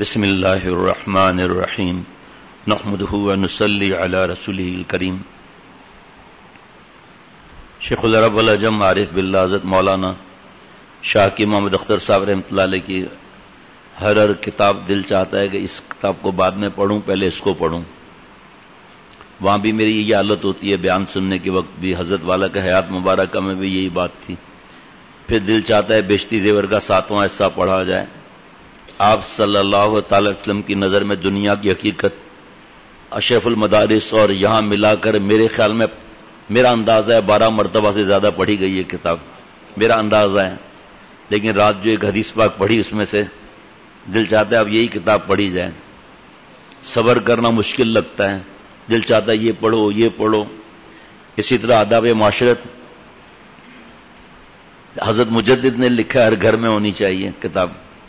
بسم اللہ الرحمن الرحیم نحمده ونصلی علی رسوله الکریم. شیخ العرب والعجم عارف باللہ حضرت مولانا شاہ کی محمد اختر صاحب رحمۃ اللہ علیہ کی ہر کتاب دل چاہتا ہے کہ اس کتاب کو بعد میں پڑھوں، پہلے اس کو پڑھوں. وہاں بھی میری یہ حالت ہوتی ہے، بیان سننے کے وقت بھی حضرت والا کا حیات مبارکہ میں بھی یہی بات تھی. پھر دل چاہتا ہے بیشتی زیور کا 7واں حصہ پڑھا جائے. آپ صلی اللہ تعالی وسلم کی نظر میں دنیا کی حقیقت، اشرف المدارس اور یہاں ملا کر میرے خیال میں میرا اندازہ ہے 12 مرتبہ سے زیادہ پڑھی گئی یہ کتاب، میرا اندازہ ہے. لیکن رات جو ایک حدیث پاک پڑھی اس میں سے دل چاہتا ہے اب یہی کتاب پڑھی جائے. صبر کرنا مشکل لگتا ہے، دل چاہتا ہے یہ پڑھو یہ پڑھو. اسی طرح آداب معاشرت حضرت مجدد نے لکھا، ہر گھر میں ہونی چاہیے کتاب.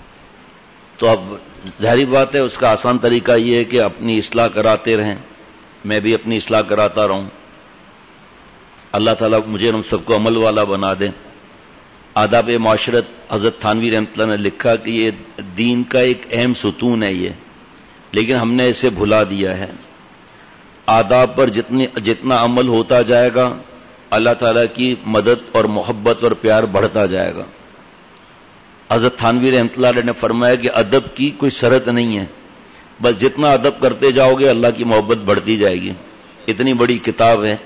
تو اب ظاہری بات ہے اس کا آسان طریقہ یہ ہے کہ اپنی اصلاح کراتے رہیں، میں بھی اپنی اصلاح کراتا رہوں. اللہ تعالیٰ مجھے ہم سب کو عمل والا بنا دے. آداب معاشرت حضرت تھانوی رحمۃ اللہ نے لکھا کہ یہ دین کا ایک اہم ستون ہے یہ، لیکن ہم نے اسے بھلا دیا ہے. آداب پر جتنا عمل ہوتا جائے گا اللہ تعالیٰ کی مدد اور محبت اور پیار بڑھتا جائے گا. حضرت تھانوی رحمۃ اللہ علیہ نے فرمایا کہ ادب کی کوئی شرط نہیں ہے، بس جتنا ادب کرتے جاؤ گے اللہ کی محبت بڑھتی جائے گی. اتنی بڑی کتاب ہے.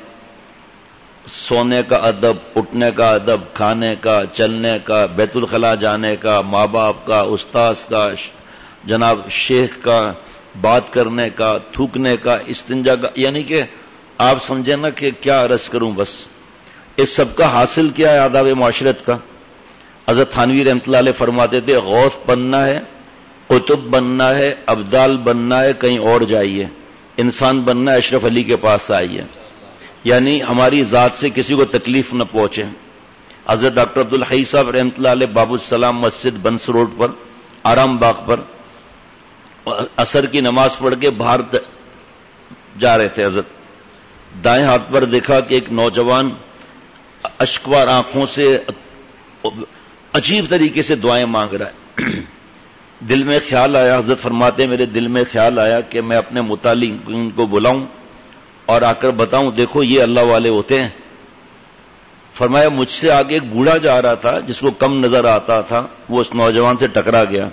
سونے کا ادب، اٹھنے کا ادب، کھانے کا، چلنے کا، بیت الخلاء جانے کا، ماں باپ کا، استاذ کا، جناب شیخ کا، بات کرنے کا، تھوکنے کا، استنجا کا، یعنی کہ آپ سمجھیں نا کہ کیا عرض کروں. بس اس سب کا حاصل کیا ہے آداب معاشرت کا. حضرت تھانوی رحمۃ اللہ علیہ فرماتے تھے غوث بننا ہے، قطب بننا ہے، ابدال بننا ہے کہیں اور جائیے، انسان بننا ہے اشرف علی کے پاس آئیے. یعنی ہماری ذات سے کسی کو تکلیف نہ پہنچے. حضرت ڈاکٹر عبدالحی صاحب رحمۃ اللہ علیہ باب السلام مسجد بنس روڈ پر آرام باغ پر عصر کی نماز پڑھ کے باہر جا رہے تھے. حضرت دائیں ہاتھ پر دیکھا کہ ایک نوجوان اشکوار آنکھوں سے عجیب طریقے سے دعائیں مانگ رہا ہے. دل میں خیال آیا، حضرت فرماتے ہیں میرے دل میں خیال آیا کہ میں اپنے متعلقین کو بلاؤں اور آ کر بتاؤں دیکھو یہ اللہ والے ہوتے ہیں. فرمایا مجھ سے آگے ایک بوڑھا جا رہا تھا جس کو کم نظر آتا تھا، وہ اس نوجوان سے ٹکرا گیا.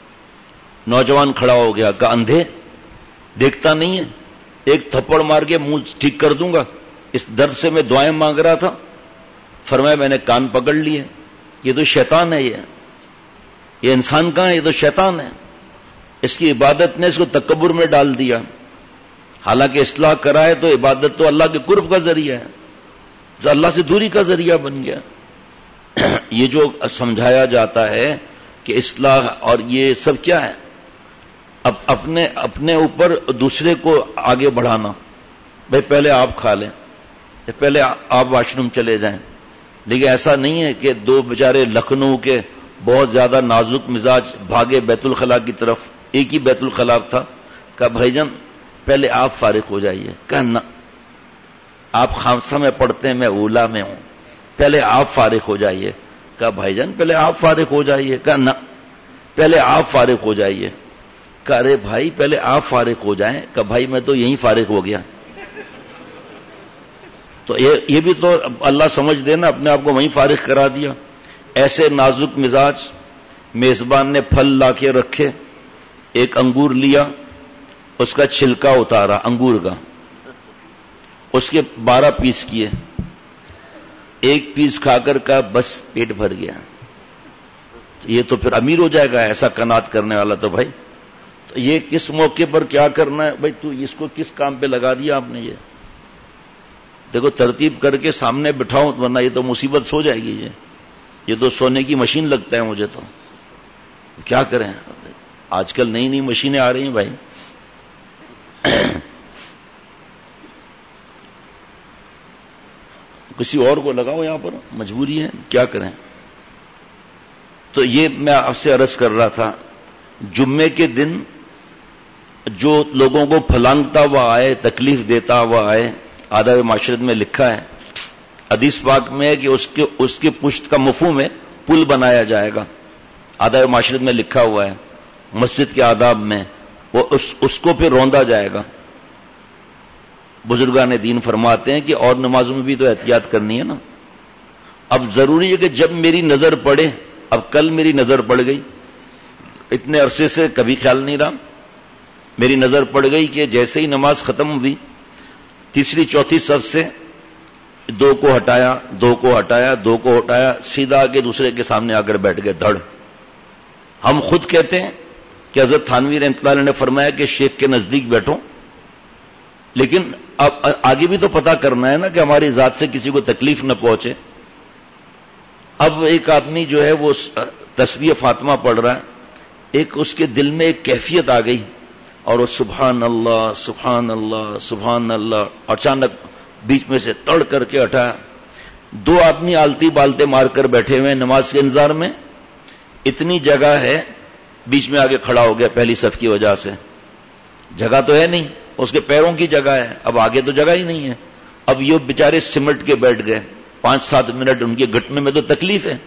نوجوان کھڑا ہو گیا، کہا اندھے دیکھتا نہیں ہے، ایک تھپڑ مار کے منہ ٹھیک کر دوں گا، اس درد سے میں دعائیں مانگ رہا تھا. فرمایا میں نے کان پکڑ لیے، یہ تو شیطان ہے، یہ انسان کہاں ہے، یہ تو شیطان ہے. اس کی عبادت نے اس کو تکبر میں ڈال دیا. حالانکہ اصلاح کرائے تو عبادت تو اللہ کے قرب کا ذریعہ ہے، تو اللہ سے دوری کا ذریعہ بن گیا. یہ جو سمجھایا جاتا ہے کہ اصلاح اور یہ سب کیا ہے، اب اپنے اوپر دوسرے کو آگے بڑھانا. بھائی پہلے آپ کھا لیں، پہلے آپ واش روم چلے جائیں. لیکن ایسا نہیں ہے کہ دو بیچارے لکھنؤ کے بہت زیادہ نازک مزاج بھاگے بیت الخلاء کی طرف. ایک ہی بیت الخلاء تھا. کہا بھائی جان پہلے آپ فارغ ہو جائیے. کہا نہ، آپ خامسہ میں پڑھتے ہیں، میں اولا میں ہوں، پہلے آپ فارغ ہو جائیے. کہا بھائی جان پہلے آپ فارغ ہو جائیے. کہا نہ، پہلے آپ فارغ ہو جائیے. کہا ارے بھائی پہلے آپ فارغ ہو جائیں. کہا بھائی میں تو یہیں فارغ ہو گیا. تو یہ بھی تو اللہ سمجھ دینا، اپنے آپ کو وہیں فارغ کرا دیا. ایسے نازک مزاج میزبان نے پھل لا کے رکھے، ایک انگور لیا، اس کا چھلکا اتارا انگور کا، اس کے 12 پیس کیے. ایک پیس کھا کر کا بس پیٹ بھر گیا. یہ تو پھر امیر ہو جائے گا ایسا قناعت کرنے والا. تو بھائی تو یہ کس موقع پر کیا کرنا ہے بھائی، تو اس کو کس کام پہ لگا دیا آپ نے. یہ دیکھو ترتیب کر کے سامنے بٹھاؤں ورنہ یہ تو مصیبت سو جائے گی. یہ تو سونے کی مشین لگتا ہے مجھے. تو کیا کریں، آج کل نئی نئی مشینیں آ رہی ہیں بھائی. کسی اور کو لگاؤ یہاں پر، مجبوری ہے، کیا کریں. تو یہ میں آپ سے عرض کر رہا تھا، جمعے کے دن جو لوگوں کو پھلانگتا ہوا آئے، تکلیف دیتا ہوا آئے، آداب معاشرت میں لکھا ہے، حدیث پاک میں ہے کہ اس کے پشت کا مفہوم ہے پل بنایا جائے گا. آداب معاشرت میں لکھا ہوا ہے. مسجد کے آداب میں، وہ اس کو پھر روندا جائے گا. بزرگان دین فرماتے ہیں کہ اور نمازوں میں بھی تو احتیاط کرنی ہے نا. اب ضروری ہے کہ جب میری نظر پڑے، اب کل میری نظر پڑ گئی، اتنے عرصے سے کبھی خیال نہیں رہا، میری نظر پڑ گئی کہ جیسے ہی نماز ختم ہوئی تیسری چوتھی صف سے دو کو ہٹایا، سیدھا آگے دوسرے کے سامنے آ کر بیٹھ گئے دھڑ. ہم خود کہتے ہیں کہ حضرت تھانوی رحمۃ اللہ علیہ نے فرمایا کہ شیخ کے نزدیک بیٹھو، لیکن اب آگے بھی تو پتا کرنا ہے نا کہ ہماری ذات سے کسی کو تکلیف نہ پہنچے. اب ایک آدمی جو ہے وہ تسبیح فاطمہ پڑھ رہا ہے، ایک اس کے دل میں ایک کیفیت آ گئی اور وہ سبحان اللہ سبحان اللہ سبحان اللہ، اچانک بیچ میں سے تڑ کر کے ہٹایا. دو آدمی آلتی بالتے مار کر بیٹھے ہوئے نماز کے انتظار میں، اتنی جگہ ہے، بیچ میں آگے کھڑا ہو گیا پہلی صف کی وجہ سے. جگہ تو ہے نہیں، اس کے پیروں کی جگہ ہے، اب آگے تو جگہ ہی نہیں ہے. اب یہ بیچارے سمٹ کے بیٹھ گئے 5-7 منٹ، ان کے گھٹنے میں تو تکلیف ہے.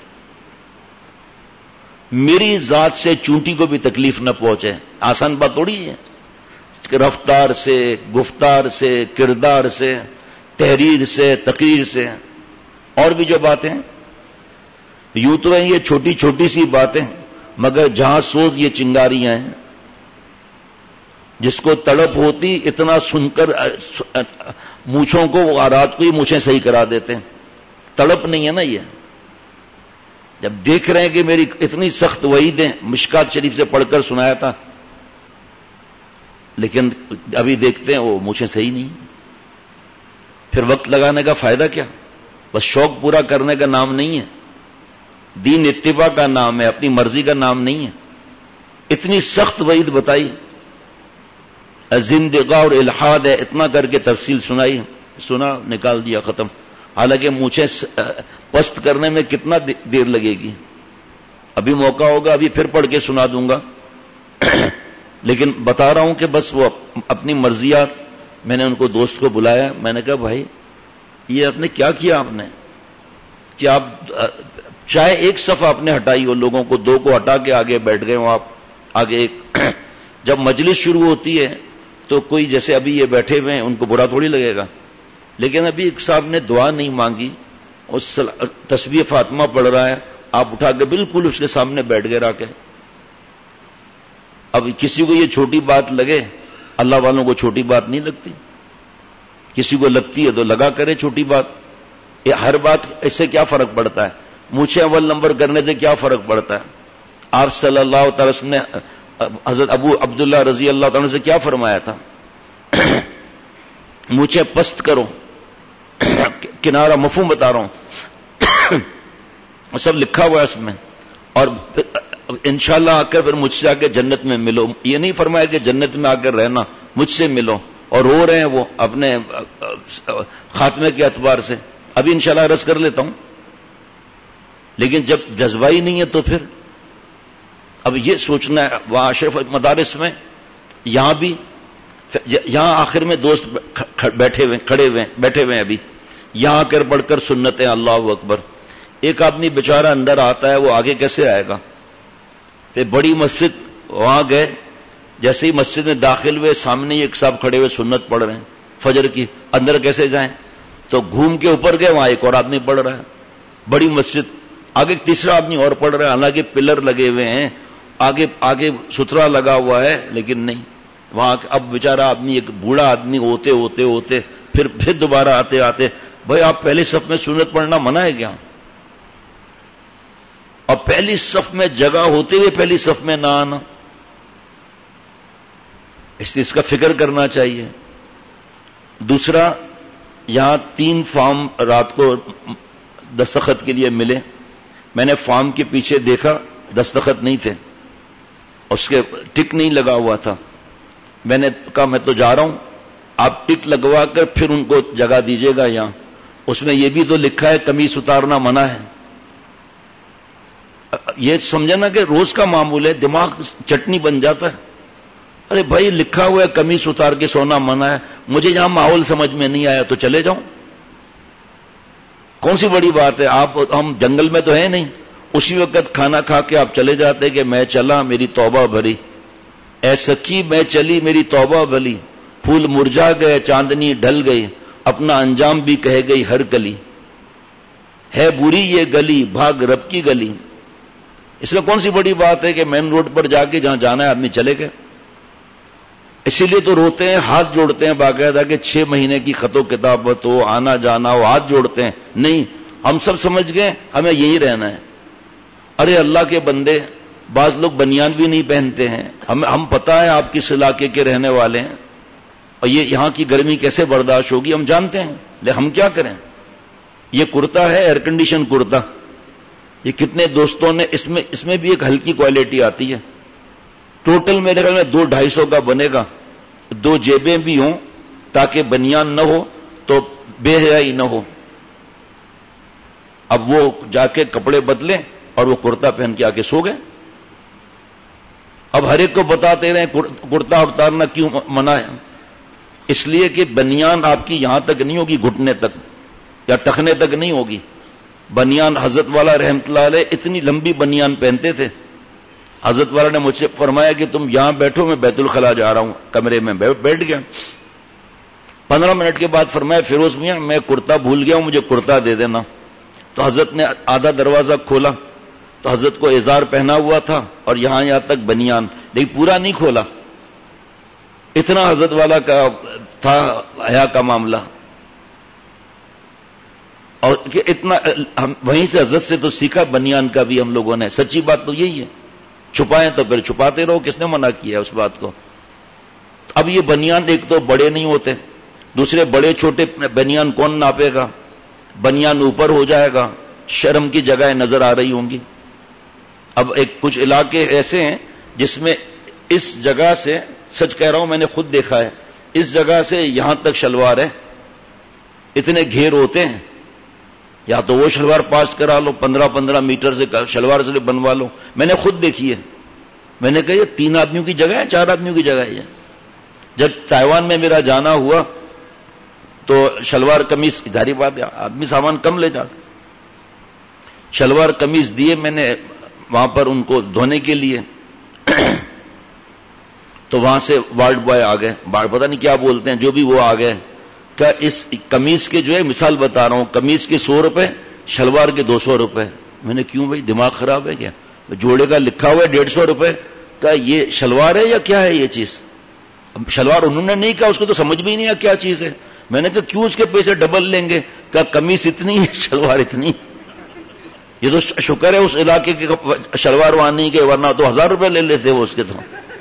میری ذات سے چونٹی کو بھی تکلیف نہ پہنچے، آسان بات تھوڑی ہے. رفتار سے، گفتار سے، کردار سے، تحریر سے، تقریر سے، اور بھی جو باتیں یوں تو ہیں یہ چھوٹی چھوٹی سی باتیں، مگر جہاں سوز یہ چنگاریاں ہیں. جس کو تڑپ ہوتی اتنا سن کر مونچھوں کو وہ رات کو ہی مونچھیں صحیح کرا دیتے ہیں. تڑپ نہیں ہے نا یہ. جب دیکھ رہے ہیں کہ میری اتنی سخت وعیدیں مشکات شریف سے پڑھ کر سنایا تھا، لیکن ابھی دیکھتے ہیں وہ مونچھیں صحیح نہیں. پھر وقت لگانے کا فائدہ کیا؟ بس شوق پورا کرنے کا نام نہیں ہے. دین اتباع کا نام ہے، اپنی مرضی کا نام نہیں ہے. اتنی سخت وعید بتائی، زندگا اور الحاد ہے، اتنا کر کے تفصیل سنائی، سنا نکال دیا ختم. حالانکہ مونچھیں پست کرنے میں کتنا دیر لگے گی. ابھی موقع ہوگا، ابھی پھر پڑھ کے سنا دوں گا. لیکن بتا رہا ہوں کہ بس وہ اپنی مرضیات. میں نے ان کو دوست کو بلایا، میں نے کہا بھائی یہ آپ نے کیا کیا؟ آپ نے کیا آپ چاہے ایک صف آپ نے ہٹائی ہو، لوگوں کو دو کو ہٹا کے آگے بیٹھ گئے ہو آپ آگے ایک. جب مجلس شروع ہوتی ہے تو کوئی جیسے ابھی یہ بیٹھے ہوئے ہیں ان کو برا تھوڑی لگے گا، لیکن ابھی ایک صاحب نے دعا نہیں مانگی، اس تسبیح فاطمہ پڑھ رہا ہے، آپ اٹھا کے بالکل اس کے سامنے بیٹھ گئے را کے. اب کسی کو یہ چھوٹی بات لگے، اللہ والوں کو چھوٹی بات نہیں لگتی. کسی کو لگتی ہے تو لگا کرے چھوٹی بات. یہ ہر بات اس سے کیا فرق پڑتا ہے؟ مجھے اول نمبر کرنے سے کیا فرق پڑتا ہے؟ آپ صلی اللہ تعالی وسلم نے حضرت ابو عبداللہ رضی اللہ تعالیٰ سے کیا فرمایا تھا؟ مجھے پست کرو، کنارہ مفہوم بتا رہا ہوں، سب لکھا ہوا ہے اس میں. اور انشاءاللہ آ کر پھر مجھ سے آ کے جنت میں ملو. یہ نہیں فرمایا کہ جنت میں آ کر رہنا، مجھ سے ملو. اور رو رہے ہیں وہ اپنے خاتمے کے اعتبار سے. ابھی انشاءاللہ عرض کر لیتا ہوں. لیکن جب جذبہ ہی نہیں ہے تو پھر اب یہ سوچنا ہے. وہاں اشرف مدارس میں یہاں بھی، یہاں آخر میں دوست بیٹھے ہوئے ابھی یہاں آ کر پڑھ کر سنتیں اللہ اکبر. ایک آدمی بیچارہ اندر آتا ہے، وہ آگے کیسے آئے گا؟ پھر بڑی مسجد وہاں گئے، جیسے ہی مسجد میں داخل ہوئے سامنے ایک صاحب کھڑے ہوئے سنت پڑھ رہے ہیں فجر کی، اندر کیسے جائیں؟ تو گھوم کے اوپر گئے، وہاں ایک اور آدمی پڑھ رہا ہے. بڑی مسجد آگے تیسرا آدمی اور پڑھ رہا ہے، حالانکہ پلر لگے ہوئے ہیں، آگے سترا لگا ہوا ہے، لیکن نہیں. وہاں اب بیچارہ آدمی ایک بوڑھا آدمی ہوتے پھر دوبارہ آتے بھائی آپ پہلی صف میں سنت پڑھنا منع ہے کیا؟ اور پہلی صف میں جگہ ہوتے ہوئے پہلی صف میں نہ آنا، اس کا فکر کرنا چاہیے. دوسرا، یہاں 3 فارم رات کو دستخط کے لیے ملے. میں نے فارم کے پیچھے دیکھا، دستخط نہیں تھے، اس کے ٹک نہیں لگا ہوا تھا. میں نے کہا میں تو جا رہا ہوں، آپ ٹک لگوا کر پھر ان کو جگہ دیجیے گا. یہاں اس میں یہ بھی تو لکھا ہے قمیص اتارنا منع ہے. یہ سمجھنا کہ روز کا معمول ہے، دماغ چٹنی بن جاتا ہے. ارے بھائی لکھا ہوا ہے قمیص اتار کے سونا منع ہے، مجھے یہاں ماحول سمجھ میں نہیں آیا تو چلے جاؤں. کون سی بڑی بات ہے؟ ہم جنگل میں تو ہے نہیں. اسی وقت کھانا کھا کے آپ چلے جاتے کہ میں چلا، میری توبہ بھری. اے سکی میں چلی میری توبہ بھلی، پھول مرجھا گئے چاندنی ڈھل گئی، اپنا انجام بھی کہہ گئی ہر کلی، ہے بری یہ گلی بھاگ رب کی گلی۔ اس میں کون سی بڑی بات ہے کہ مین روڈ پر جا کے جہاں جانا ہے آدمی چلے گئے؟ اسی لیے تو روتے ہیں، ہاتھ جوڑتے ہیں باقاعدہ کہ 6 مہینے کی خط و کتابت ہو، آنا جانا ہو، ہاتھ جوڑتے ہیں۔ نہیں، ہم سب سمجھ گئے ہمیں یہی رہنا ہے۔ ارے اللہ کے بندے، بعض لوگ بنیان بھی نہیں پہنتے ہیں، ہم پتہ ہے آپ کس علاقے کے رہنے والے ہیں اور یہ یہاں کی گرمی کیسے برداشت ہوگی ہم جانتے ہیں، لیکن ہم کیا کریں؟ یہ کرتا ہے ایئر کنڈیشن کرتا، یہ کتنے دوستوں نے اس میں بھی ایک ہلکی کوالٹی آتی ہے، ٹوٹل میرے خیال میں 200-250 کا بنے گا، 2 جیبیں بھی ہوں تاکہ بنیان نہ ہو تو بے حیائی نہ ہو۔ اب وہ جا کے کپڑے بدلیں اور وہ کرتا پہن کے آ کے سو گئے۔ اب ہر ایک کو بتاتے رہے کرتا اتارنا کیوں منع ہے؟ اس لیے کہ بنیان آپ کی یہاں تک نہیں ہوگی، گھٹنے تک یا ٹخنے تک نہیں ہوگی۔ بنیان حضرت والا رحمت اللہ علیہ اتنی لمبی بنیان پہنتے تھے، حضرت والا نے مجھ سے فرمایا کہ تم یہاں بیٹھو، میں بیت الخلا جا رہا ہوں، کمرے میں بیٹھ گیا۔ 15 منٹ کے بعد فرمایا فیروز میاں میں کرتا بھول گیا ہوں، مجھے کرتا دے دینا۔ تو حضرت نے آدھا دروازہ کھولا تو حضرت کو ازار پہنا ہوا تھا اور یہاں تک بنیان، لیکن پورا نہیں کھولا، اتنا حضرت والا کا تھا حیا کا معاملہ۔ اور کہ اتنا ہم وہیں سے حضرت سے تو سیکھا بنیان کا بھی ہم لوگوں نے۔ سچی بات تو یہی ہے، چھپائیں تو پھر چھپاتے رہو، کس نے منع کیا ہے اس بات کو؟ اب یہ بنیان ایک تو بڑے نہیں ہوتے، دوسرے بڑے چھوٹے بنیان کون ناپے گا؟ بنیان اوپر ہو جائے گا، شرم کی جگہیں نظر آ رہی ہوں گی۔ اب کچھ علاقے ایسے ہیں جس میں اس جگہ سے، سچ کہہ رہا ہوں میں نے خود دیکھا ہے، اس جگہ سے یہاں تک شلوار ہے، اتنے گھیر ہوتے ہیں، یا تو وہ شلوار پاس کرا لو 15 میٹر سے شلوار سے بنوا لو، میں نے خود دیکھی ہے۔ میں نے کہا یہ 3 آدمیوں کی جگہ ہے، 4 آدمیوں کی جگہ ہے۔ جب تائیوان میں میرا جانا ہوا تو شلوار قمیص، ظاہری بات ہے آدمی سامان کم لے جاتا، شلوار قمیص دیے میں نے وہاں پر ان کو دھونے کے لیے، تو وہاں سے وارڈ بوائے آ گئے، پتہ نہیں کیا بولتے ہیں، جو بھی وہ آ گئے، کہ اس قمیص کے جو ہے مثال بتا رہا ہوں، قمیص کے 100 روپے، شلوار کے 200 روپے۔ میں نے کیوں بھائی دماغ خراب ہے کیا؟ جوڑے کا لکھا ہوا ہے 150 روپے، کہ یہ شلوار ہے یا کیا ہے یہ چیز؟ اب شلوار انہوں نے نہیں کہا، اس کو تو سمجھ بھی نہیں آیا کیا چیز ہے۔ میں نے کہا کیوں اس کے پیسے ڈبل لیں گے؟ کہ قمیص اتنی ہے شلوار اتنی، یہ تو شکر ہے اس علاقے کے شلوار وہاں نہیں گئے، ورنہ تو 1000 روپے لے لیتے وہ اس کے تو۔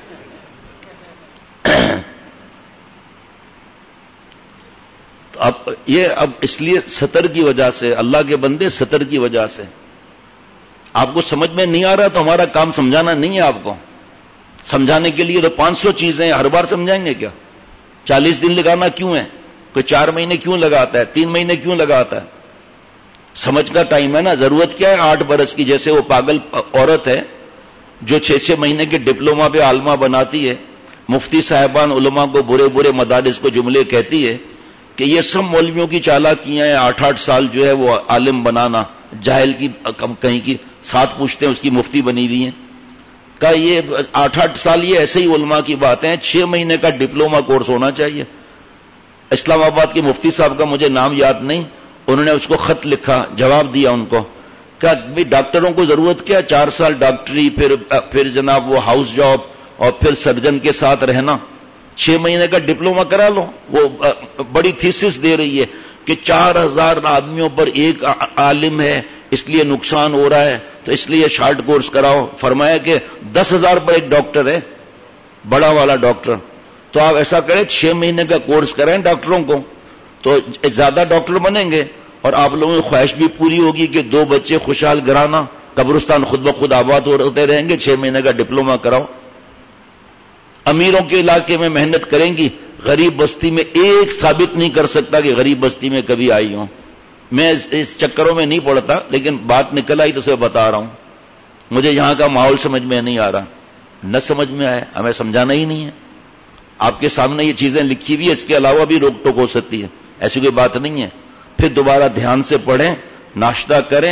اب اس لیے سطر کی وجہ سے، اللہ کے بندے سطر کی وجہ سے آپ کو سمجھ میں نہیں آ رہا تو ہمارا کام سمجھانا نہیں ہے، آپ کو سمجھانے کے لیے تو 500 چیزیں ہیں، ہر بار سمجھائیں گے کیا؟ 40 دن لگانا کیوں ہے؟ کوئی 4 مہینے کیوں لگاتا ہے؟ 3 مہینے کیوں لگاتا ہے؟ سمجھ کا ٹائم ہے نا۔ ضرورت کیا ہے 8 برس کی؟ جیسے وہ پاگل عورت ہے جو 6 مہینے کے ڈپلوما پہ عالمہ بناتی ہے، مفتی صاحبان علماء کو برے برے مدارس کو جملے کہتی ہے کہ یہ سب مولویوں کی چالاکیاں ہیں، 8 سال جو ہے وہ عالم بنانا، جاہل کی کہیں کی 7 پوچھتے ہیں اس کی مفتی بنی ہوئی ہیں، کہ یہ 8 سال یہ ایسے ہی علماء کی باتیں ہیں، 6 مہینے کا ڈپلوما کورس ہونا چاہیے۔ اسلام آباد کے مفتی صاحب کا مجھے نام یاد نہیں، انہوں نے اس کو خط لکھا، جواب دیا ان کو کہ ڈاکٹروں کو ضرورت کیا 4 سال ڈاکٹری، پھر جناب وہ ہاؤس جاب اور پھر سرجن کے ساتھ رہنا، 6 مہینے کا ڈپلوما کرا لو۔ وہ بڑی تھیسس دے رہی ہے کہ 4000 آدمیوں پر ایک عالم ہے، اس لیے نقصان ہو رہا ہے، تو اس لیے شارٹ کورس کراؤ۔ فرمایا کہ 10,000 پر ایک ڈاکٹر ہے، بڑا والا ڈاکٹر، تو آپ ایسا کریں 6 مہینے کا کورس کریں ڈاکٹروں کو، تو زیادہ ڈاکٹر بنیں گے اور آپ لوگوں کی خواہش بھی پوری ہوگی کہ 2 بچے خوشحال گھرانہ، قبرستان خود بخود آباد ہوتے رہیں گے۔ 6 مہینے کا ڈپلوما کراؤ۔ امیروں کے علاقے میں محنت کریں گی، غریب بستی میں ایک ثابت نہیں کر سکتا کہ غریب بستی میں کبھی آئی ہوں۔ میں اس چکروں میں نہیں پڑتا، لیکن بات نکل آئی تو اسے بتا رہا ہوں۔ مجھے یہاں کا ماحول سمجھ میں نہیں آ رہا، نہ سمجھ میں آئے ہمیں سمجھانا ہی نہیں ہے۔ آپ کے سامنے یہ چیزیں لکھی ہوئی ہے، اس کے علاوہ بھی روک ٹوک ہو سکتی ہے، ایسی کوئی بات نہیں ہے۔ پھر دوبارہ دھیان سے پڑھیں، ناشتہ کریں،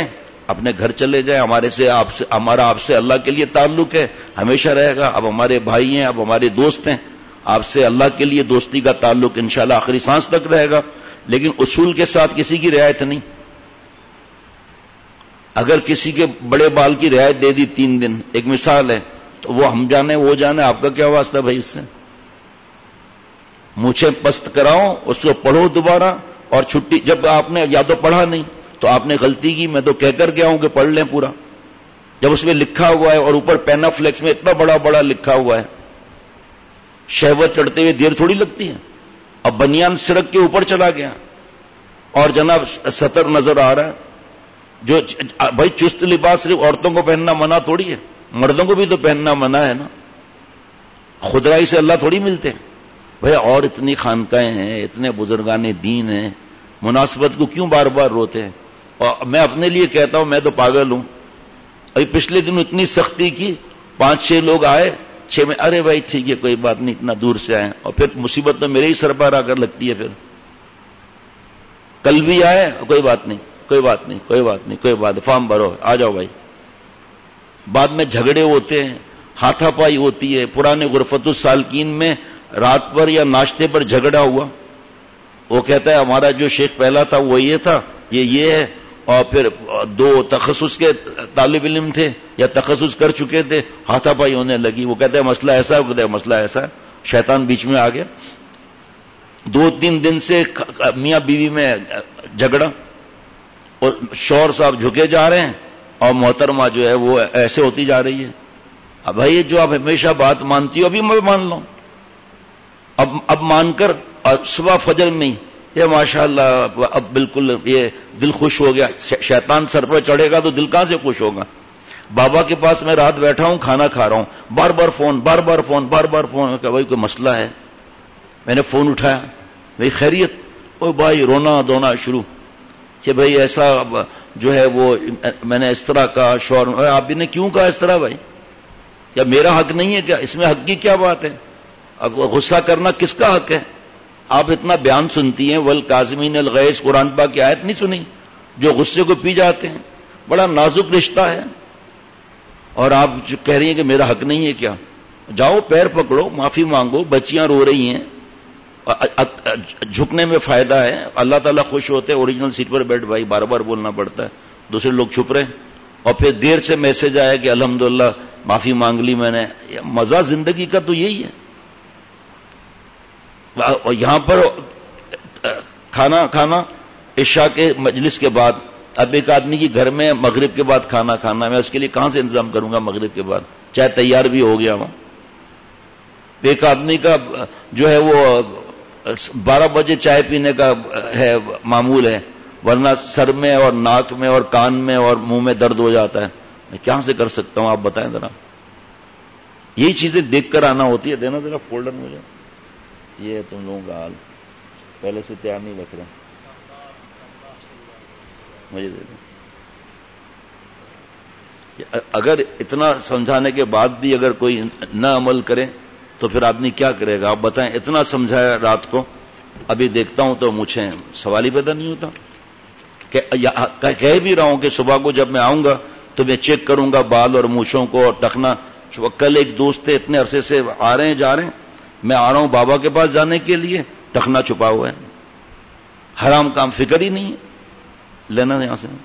اپنے گھر چلے جائیں. ہمارا آپ سے اللہ کے لیے تعلق ہے, ہمیشہ رہے گا. اب ہمارے بھائی ہیں, اب ہمارے دوست ہیں, آپ سے اللہ کے لیے دوستی کا تعلق انشاءاللہ آخری سانس تک رہے گا, لیکن اصول کے ساتھ کسی کی رعایت نہیں. اگر کسی کے بڑے بال کی رعایت دے دی 3 دن, ایک مثال ہے, تو وہ ہم جانے وہ جانے, آپ کا کیا واسطہ بھائی اس سے؟ مونچھیں پست کراؤ, اس کو پڑھو دوبارہ, اور چھٹی جب آپ نے یا تو پڑھا نہیں تو آپ نے غلطی کی, میں تو کہہ کر گیا ہوں کہ پڑھ لیں پورا, جب اس میں لکھا ہوا ہے اور اوپر پینا فلیکس میں اتنا بڑا بڑا لکھا ہوا ہے. شہوت چڑھتے ہوئے دیر تھوڑی لگتی ہے. اب بنیان سڑک کے اوپر چلا گیا اور جناب سطر نظر آ رہا ہے. جو بھائی چست لباس صرف عورتوں کو پہننا منع تھوڑی ہے, مردوں کو بھی تو پہننا منع ہے نا. خدرائی سے اللہ تھوڑی ملتے ہیں بھائی. اور اتنی خانقاہیں ہیں, اتنے بزرگان دین ہیں, مناسبت کو کیوں بار بار روتے ہیں؟ اور میں اپنے لیے کہتا ہوں, میں تو پاگل ہوں. ابھی پچھلے دن اتنی سختی کی, 5-6 لوگ آئے, 6 میں ارے بھائی ٹھیک ہے کوئی بات نہیں, اتنا دور سے آئے, اور پھر مصیبت تو میرے ہی سر پر آ کر لگتی ہے. پھر کل بھی آئے, کوئی بات نہیں کوئی بات نہیں کوئی بات نہیں کوئی بات, فارم بھرو, آ جاؤ بھائی. بعد میں جھگڑے ہوتے ہیں, ہاتھا پائی ہوتی ہے. پرانے غرفت السالکین میں رات پر یا ناشتے پر جھگڑا ہوا, وہ کہتا ہے ہمارا جو شیخ پہلا تھا وہ یہ تھا, یہ ہے, اور پھر 2 تخصص کے طالب علم تھے یا تخصص کر چکے تھے, ہاتھا پائی ہونے لگی. وہ کہتے ہیں مسئلہ ایسا ہے, وہ کہتے ہیں مسئلہ ایسا ہے. شیطان بیچ میں آ گیا. 2-3 دن سے میاں بیوی میں جھگڑا, اور شوہر صاحب جھکے جا رہے ہیں اور محترمہ جو ہے وہ ایسے ہوتی جا رہی ہے. اب بھائی جو آپ ہمیشہ بات مانتی ہو ابھی میں مان لوں, اب مان کر صبح فجر میں یہ ماشاءاللہ اب بالکل یہ دل خوش ہو گیا. شیطان سر پر چڑھے گا تو دل کہاں سے خوش ہوگا؟ بابا کے پاس میں رات بیٹھا ہوں, کھانا کھا رہا ہوں, بار بار فون بار بار فون, کہ بھائی کوئی مسئلہ ہے. میں نے فون اٹھایا, بھائی خیریت؟ او بھائی رونا دھونا شروع کہ بھائی ایسا جو ہے وہ میں نے اس طرح کہا. شوہر آپ نے کیوں کہا اس طرح بھائی؟ کیا میرا حق نہیں ہے کیا؟ اس میں حق کی کیا بات ہے؟ اب غصہ کرنا کس کا حق ہے؟ آپ اتنا بیان سنتی ہیں, والکاظمین الغیظ, قرآن پاک کی آیت نہیں سنی جو غصے کو پی جاتے ہیں؟ بڑا نازک رشتہ ہے, اور آپ جو کہہ رہی ہیں کہ میرا حق نہیں ہے کیا؟ جاؤ پیر پکڑو, معافی مانگو. بچیاں رو رہی ہیں, جھکنے میں فائدہ ہے, اللہ تعالیٰ خوش ہوتے ہیں. اوریجنل سیٹ پر بیٹھ بھائی, بار بار بولنا پڑتا ہے, دوسرے لوگ چھپ رہے, اور پھر دیر سے میسج آیا کہ الحمدللہ معافی مانگ لی میں نے. مزہ زندگی کا تو یہی ہے. یہاں پر کھانا عشاء کے مجلس کے بعد, اب ایک آدمی کی گھر میں مغرب کے بعد کھانا کھانا, میں اس کے لیے کہاں سے انتظام کروں گا مغرب کے بعد, چاہے تیار بھی ہو گیا وہاں. ایک آدمی کا جو ہے وہ 12 بجے چائے پینے کا ہے معمول ہے, ورنہ سر میں اور ناک میں اور کان میں اور منہ میں درد ہو جاتا ہے. میں کہاں سے کر سکتا ہوں, آپ بتائیں ذرا. یہی چیزیں دیکھ کر آنا ہوتی ہے. دینا ذرا فولڈر مجھے, یہ ہے تم لوگوں کا حال, پہلے سے تیار نہیں رکھ رہے, مجھے دے دیں. اگر اتنا سمجھانے کے بعد بھی اگر کوئی نہ عمل کرے تو پھر آدمی کیا کرے گا؟ آپ بتائیں. اتنا سمجھایا رات کو, ابھی دیکھتا ہوں تو مجھے سوال ہی پیدا نہیں ہوتا. کہہ بھی رہا ہوں کہ صبح کو جب میں آؤں گا تو میں چیک کروں گا بال اور مونچھوں کو اور ٹخنا. کل ایک دوست تھے, اتنے عرصے سے آ رہے ہیں جا رہے ہیں, میں آ رہا ہوں بابا کے پاس جانے کے لیے, ٹخنا چھپا ہوا ہے. حرام کام, فکر ہی نہیں ہے. لینا یہاں سے.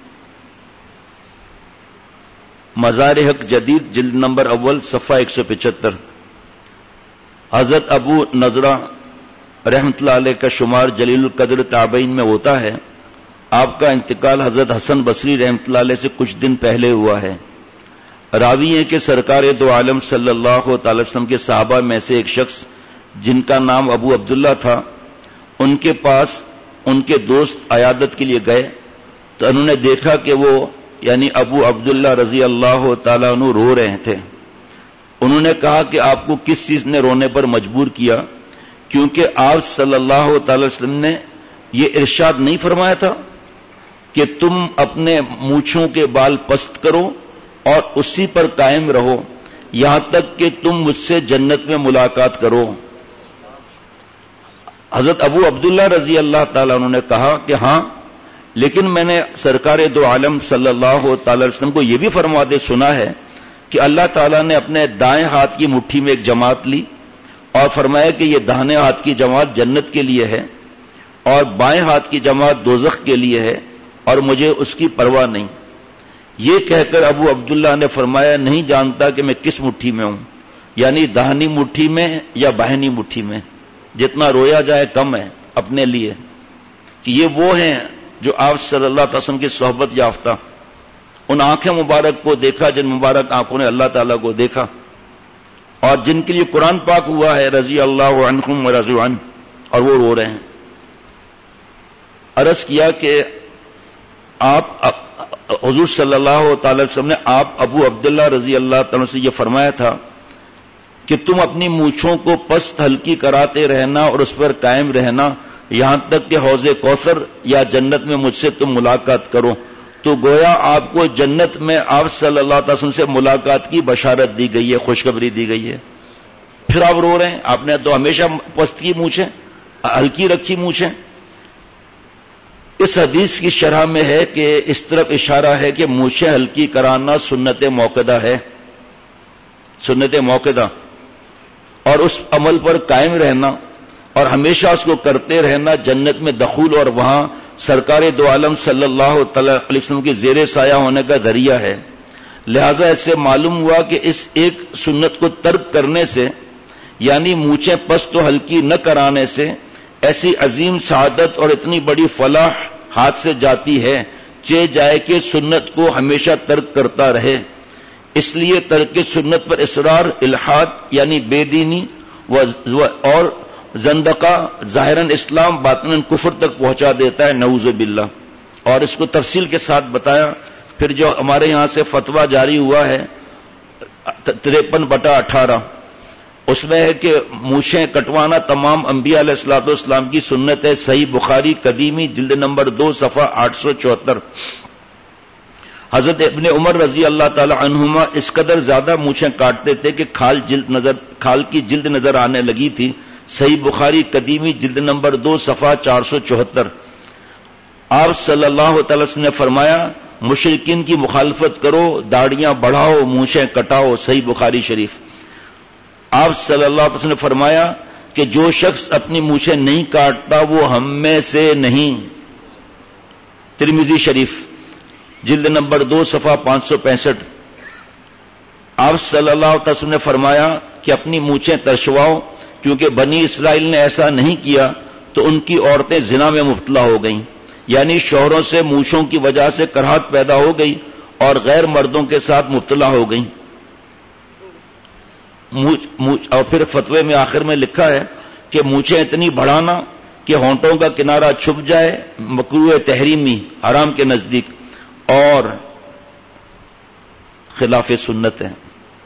مزار حق جدید جلد نمبر اول صفحہ 175. حضرت ابو نضرہ رحمت اللہ علیہ کا شمار جلیل القدر تابعین میں ہوتا ہے. آپ کا انتقال حضرت حسن بصری رحمت اللہ علیہ سے کچھ دن پہلے ہوا ہے. راوی ہے کہ سرکار دو عالم صلی اللہ تعالی وسلم کے صحابہ میں سے ایک شخص جن کا نام ابو عبداللہ تھا, ان کے پاس ان کے دوست عیادت کے لیے گئے تو انہوں نے دیکھا کہ وہ یعنی ابو عبداللہ رضی اللہ تعالیٰ عنہ رو رہے تھے. انہوں نے کہا کہ آپ کو کس چیز نے رونے پر مجبور کیا؟ کیونکہ آپ صلی اللہ تعالی وسلم نے یہ ارشاد نہیں فرمایا تھا کہ تم اپنے مونچھوں کے بال پست کرو اور اسی پر قائم رہو یہاں تک کہ تم مجھ سے جنت میں ملاقات کرو. حضرت ابو عبداللہ رضی اللہ تعالیٰ عنہ نے کہا کہ ہاں لیکن میں نے سرکار دو عالم صلی اللہ تعالی وسلم کو یہ بھی فرماتے سنا ہے کہ اللہ تعالیٰ نے اپنے دائیں ہاتھ کی مٹھی میں ایک جماعت لی اور فرمایا کہ یہ داہنے ہاتھ کی جماعت جنت کے لیے ہے اور بائیں ہاتھ کی جماعت دوزخ کے لیے ہے اور مجھے اس کی پرواہ نہیں. یہ کہہ کر ابو عبداللہ نے فرمایا نہیں جانتا کہ میں کس مٹھی میں ہوں, یعنی داہنی مٹھی میں یا بائیں مٹھی میں. جتنا رویا جائے کم ہے اپنے لیے کہ یہ وہ ہیں جو آپ صلی اللہ علیہ وسلم کی صحبت یافتہ, ان آنکھیں مبارک کو دیکھا جن مبارک آنکھوں نے اللہ تعالیٰ کو دیکھا, اور جن کے لیے قرآن پاک ہوا ہے رضی اللہ عنہم ورضوا عنہ, اور وہ رو رہے ہیں. عرض کیا کہ آپ حضور صلی اللہ تعالی وسلم نے آپ ابو عبداللہ رضی اللہ تعالیٰ سے یہ فرمایا تھا کہ تم اپنی مونچھوں کو پست ہلکی کراتے رہنا اور اس پر قائم رہنا یہاں تک کہ حوض کوثر یا جنت میں مجھ سے تم ملاقات کرو. تو گویا آپ کو جنت میں آپ صلی اللہ علیہ وسلم سے ملاقات کی بشارت دی گئی ہے, خوشخبری دی گئی ہے. پھر آپ رو رہے ہیں, آپ نے تو ہمیشہ پست کی مونچھیں, ہلکی رکھی مونچھیں. اس حدیث کی شرح میں ہے کہ اس طرف اشارہ ہے کہ مونچھیں ہلکی کرانا سنت موقدہ ہے, سنت موقدہ, اور اس عمل پر قائم رہنا اور ہمیشہ اس کو کرتے رہنا جنت میں دخول اور وہاں سرکار دو عالم صلی اللہ علیہ وسلم کی زیر سایہ ہونے کا ذریعہ ہے. لہذا اس سے معلوم ہوا کہ اس ایک سنت کو ترک کرنے سے, یعنی مونچھیں پست و ہلکی نہ کرانے سے, ایسی عظیم سعادت اور اتنی بڑی فلاح ہاتھ سے جاتی ہے چہ جائے کہ سنت کو ہمیشہ ترک کرتا رہے. اس لیے ترک سنت پر اصرار الحاد یعنی بے دینی اور زندقہ ظاہراً اسلام باطناً کفر تک پہنچا دیتا ہے, نعوذ باللہ. اور اس کو تفصیل کے ساتھ بتایا. پھر جو ہمارے یہاں سے فتویٰ جاری ہوا ہے 53/18, اس میں ہے کہ مونچھیں کٹوانا تمام انبیاء علیہ الصلوۃ والسلام کی سنت ہے. صحیح بخاری قدیمی جلد نمبر 2 صفحہ 874. حضرت ابن عمر رضی اللہ تعالی عنہما اس قدر زیادہ مونچھیں کاٹتے تھے کہ کھال کی جلد نظر آنے لگی تھی. صحیح بخاری قدیمی جلد نمبر 2 صفحہ 474. آپ صلی اللہ تعالی وسلم نے فرمایا مشرکین کی مخالفت کرو, داڑیاں بڑھاؤ, مونچھیں کٹاؤ. صحیح بخاری شریف. آپ صلی اللہ علیہ وسلم نے فرمایا کہ جو شخص اپنی مونچھیں نہیں کاٹتا وہ ہم میں سے نہیں. ترمذی شریف جلد نمبر 2 صفحہ 565. آپ صلی اللہ علیہ وسلم نے فرمایا کہ اپنی مونچھیں ترشواؤ, کیونکہ بنی اسرائیل نے ایسا نہیں کیا تو ان کی عورتیں زنا میں مبتلا ہو گئیں, یعنی شوہروں سے مونچھوں کی وجہ سے کراہت پیدا ہو گئی اور غیر مردوں کے ساتھ مبتلا ہو گئیں. اور پھر فتوے میں آخر میں لکھا ہے کہ مونچھیں اتنی بڑھانا کہ ہونٹوں کا کنارہ چھپ جائے مکروہ تحریمی, حرام کے نزدیک, اور خلاف سنت ہے.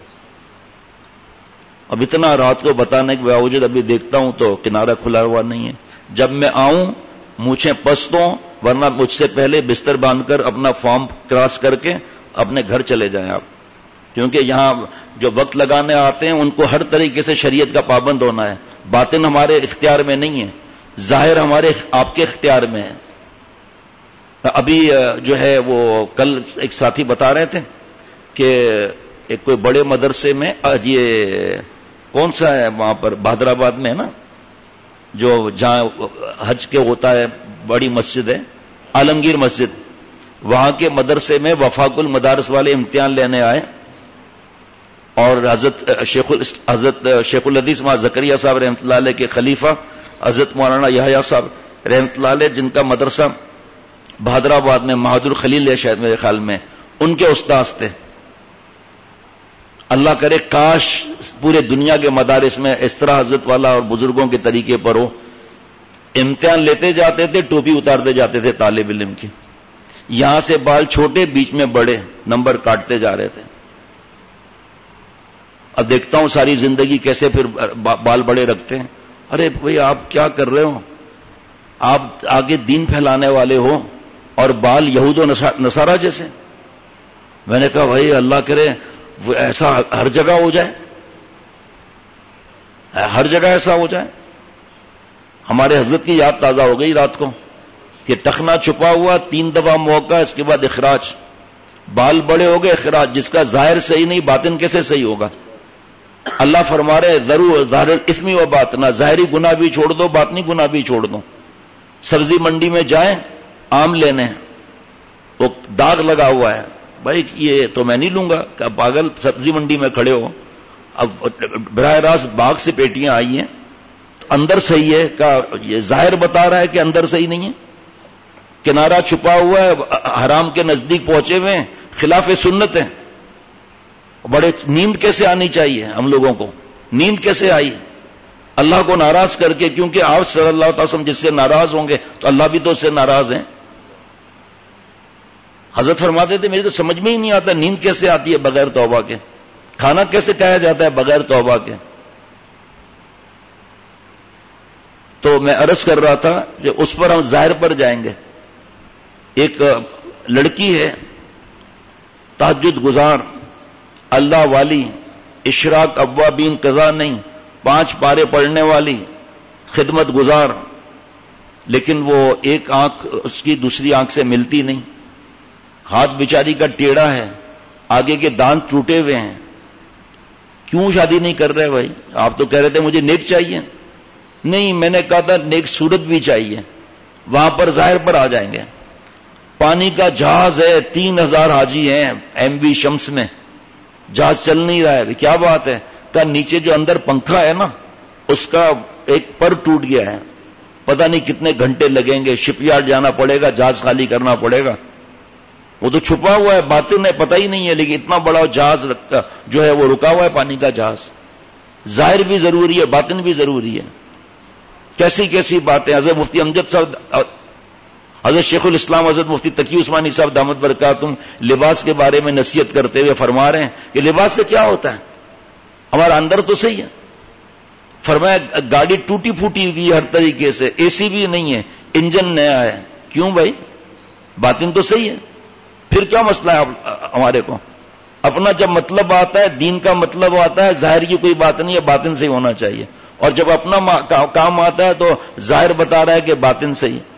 اب اتنا رات کو بتانے کے باوجود ابھی دیکھتا ہوں تو کنارہ کھلا ہوا نہیں ہے. جب میں آؤں مونچھیں پست ہوں, ورنہ مجھ سے پہلے بستر باندھ کر اپنا فارم کراس کر کے اپنے گھر چلے جائیں آپ, کیونکہ یہاں جو وقت لگانے آتے ہیں ان کو ہر طریقے سے شریعت کا پابند ہونا ہے. باطن ہمارے اختیار میں نہیں ہے, ظاہر ہمارے آپ کے اختیار میں ہے. ابھی جو ہے وہ کل ایک ساتھی بتا رہے تھے کہ ایک کوئی بڑے مدرسے میں, یہ کون سا ہے وہاں پر بہادر آباد میں ہے نا, جو جہاں حج کے ہوتا ہے, بڑی مسجد ہے عالمگیر مسجد, وہاں کے مدرسے میں وفاق المدارس والے امتحان لینے آئے اور حضرت شیخ الحدیث ماں زکریا صاحب رحمۃ اللہ علیہ کے خلیفہ حضرت مولانا یحییٰ صاحب رحمۃ اللہ علیہ, جن کا مدرسہ بہادر آباد میں بہادر خلیل ہے شاید میرے خیال میں, ان کے استاذ تھے. اللہ کرے کاش پورے دنیا کے مدارس میں اس طرح حضرت والا اور بزرگوں کے طریقے پر ہو. امتحان لیتے جاتے تھے, ٹوپی اتارتے جاتے تھے طالب علم کی, یہاں سے بال چھوٹے بیچ میں بڑے, نمبر کاٹتے جا رہے تھے. اب دیکھتا ہوں ساری زندگی کیسے پھر بال بڑے رکھتے ہیں. ارے بھئی آپ کیا کر رہے ہو, آپ آگے دین پھیلانے والے ہو اور بال یہود و نصارہ جیسے. میں نے کہا بھائی اللہ کرے وہ ایسا ہر جگہ ہو جائے, ہر جگہ ایسا ہو جائے. ہمارے حضرت کی یاد تازہ ہو گئی رات کو کہ ٹخنا چھپا ہوا 3 دفعہ موقع، اس کے بعد اخراج. بال بڑے ہو گئے، اخراج. جس کا ظاہر صحیح نہیں، باطن کیسے صحیح ہوگا؟ اللہ فرما رہے ضرور ظاہر الاسم و باطنا، ظاہری گناہ بھی چھوڑ دو، باطنی گناہ بھی چھوڑ دو. سبزی منڈی میں جائیں آم لینے، وہ داغ لگا ہوا ہے، بھائی یہ تو میں نہیں لوں گا. کہ پاگل، سبزی منڈی میں کھڑے ہو، اب براہ راست باغ سے پیٹیاں آئی ہیں، اندر صحیح ہے، کہ یہ ظاہر بتا رہا ہے کہ اندر صحیح نہیں ہے. کنارہ چھپا ہوا ہے، حرام کے نزدیک پہنچے ہوئے ہیں، خلاف سنت ہے. بڑے نیند کیسے آنی چاہیے ہم لوگوں کو؟ نیند کیسے آئی اللہ کو ناراض کر کے؟ کیونکہ آپ صلی اللہ علیہ وسلم جس سے ناراض ہوں گے تو اللہ بھی تو اس سے ناراض ہیں. حضرت فرماتے تھے میری تو سمجھ میں ہی نہیں آتا نیند کیسے آتی ہے بغیر توبہ کے، کھانا کیسے کھایا جاتا ہے بغیر توبہ کے. تو میں عرض کر رہا تھا کہ اس پر ہم ظاہر پر جائیں گے. ایک لڑکی ہے تہجد گزار، اللہ والی، اشراق اوابین قضا نہیں، 5 پارے پڑھنے والی، خدمت گزار، لیکن وہ ایک آنکھ اس کی دوسری آنکھ سے ملتی نہیں، ہاتھ بیچاری کا ٹیڑھا ہے، آگے کے دانت ٹوٹے ہوئے ہیں. کیوں شادی نہیں کر رہے بھائی؟ آپ تو کہہ رہے تھے مجھے نیک چاہیے. نہیں، میں نے کہا تھا نیک صورت بھی چاہیے. وہاں پر ظاہر پر آ جائیں گے. پانی کا جہاز ہے، 3000 حاجی ہیں ایم وی شمس میں، جہاز چل نہیں رہا ہے. کیا بات ہے؟ کہ نیچے جو اندر پنکھا ہے نا اس کا ایک پر ٹوٹ گیا ہے، پتہ نہیں کتنے گھنٹے لگیں گے، شپ یارڈ جانا پڑے گا، جہاز خالی کرنا پڑے گا. وہ تو چھپا ہوا ہے، باطن ہے، پتہ ہی نہیں ہے، لیکن اتنا بڑا جہاز جو ہے وہ رکا ہوا ہے، پانی کا جہاز. ظاہر بھی ضروری ہے، باطن بھی ضروری ہے. کیسی کیسی باتیں. حضرت مفتی امجد صاحب، حضرت شیخ الاسلام حضرت مفتی تقی عثمانی صاحب دامت برکاتہم لباس کے بارے میں نصیحت کرتے ہوئے فرما رہے ہیں کہ لباس سے کیا ہوتا ہے، ہمارا اندر تو صحیح ہے. فرمایا گاڑی ٹوٹی پھوٹی ہوئی ہر طریقے سے، اے سی بھی نہیں ہے، انجن نیا ہے. کیوں بھائی؟ باطن تو صحیح ہے. پھر کیا مسئلہ ہے ہمارے کو؟ اپنا جب مطلب آتا ہے، دین کا مطلب آتا ہے، ظاہر کی کوئی بات نہیں ہے، باطن سے ہی ہونا چاہیے. اور جب اپنا کام آتا ہے تو ظاہر بتا رہا ہے کہ باطن سے ہی.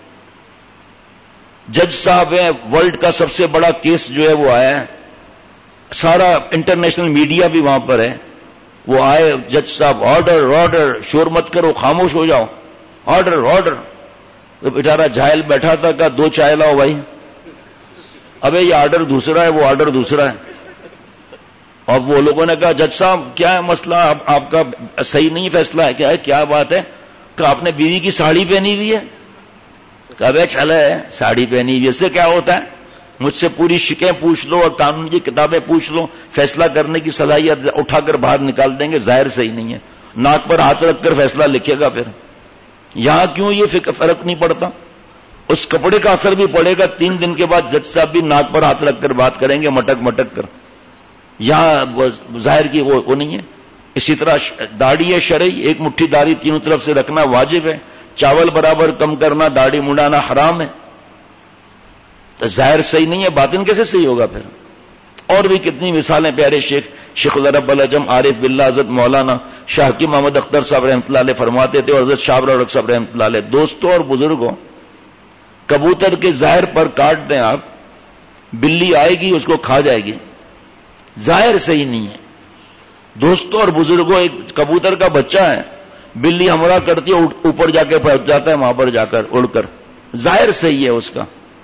جج صاحب ہیں، ورلڈ کا سب سے بڑا کیس جو ہے وہ آیا ہے، سارا انٹرنیشنل میڈیا بھی وہاں پر ہے. وہ آئے جج صاحب، آرڈر آرڈر، شور مت کرو، خاموش ہو جاؤ، آرڈر آرڈر. تو بیچارہ جاہل بیٹھا تھا، کہا 2 چائے لاؤ بھائی. ابے یہ آرڈر دوسرا ہے، وہ آرڈر دوسرا ہے. اور وہ لوگوں نے کہا جج صاحب کیا ہے مسئلہ، آپ کا صحیح نہیں فیصلہ ہے. کیا بات ہے؟ کہ آپ نے بیوی کی ساڑی پہنی ہوئی ہے. کہ بھائی چلے ساڑی پہنی ہوئی، اس سے کیا ہوتا ہے؟ مجھ سے پوری شکیں پوچھ لو اور قانون کی کتابیں پوچھ لو، فیصلہ کرنے کی صلاحیت اٹھا کر باہر نکال دیں گے. ظاہر صحیح نہیں ہے، ناک پر ہاتھ رکھ کر فیصلہ لکھے گا. پھر یہاں کیوں یہ فرق نہیں پڑتا؟ اس کپڑے کا اثر بھی پڑے گا. 3 دن کے بعد جج صاحب بھی ناک پر ہاتھ رکھ کر بات کریں گے، مٹک مٹک کر. یہاں ظاہر کی وہ نہیں ہے. اسی طرح داڑھی ہے شرعی، ایک مٹھی داڑھی تینوں طرف سے رکھنا واجب ہے. چاول برابر کم کرنا، داڑھی مڈانا حرام ہے. تو ظاہر صحیح نہیں ہے، باطن کیسے صحیح ہوگا پھر؟ اور بھی کتنی مثالیں پیارے شیخ العرب العجم عارف باللہ حضرت مولانا شاہ حکیم محمد اختر صاحب رحمۃ اللہ علیہ فرماتے تھے، اور حضرت شاہ رڑک صاحب رحمۃ اللہ علیہ. دوستوں اور بزرگوں، کبوتر کے ظاہر پر کاٹ دیں آپ، بلی آئے گی اس کو کھا جائے گی. ظاہر صحیح نہیں ہے. دوستوں اور بزرگوں، ایک کبوتر کا بچہ ہے، بلی ہمراہ کرتی ہے، اوپر جا کے پہنچ جاتا ہے، وہاں پر جا کر اڑ کر. ظاہر صحیح ہے اس کا.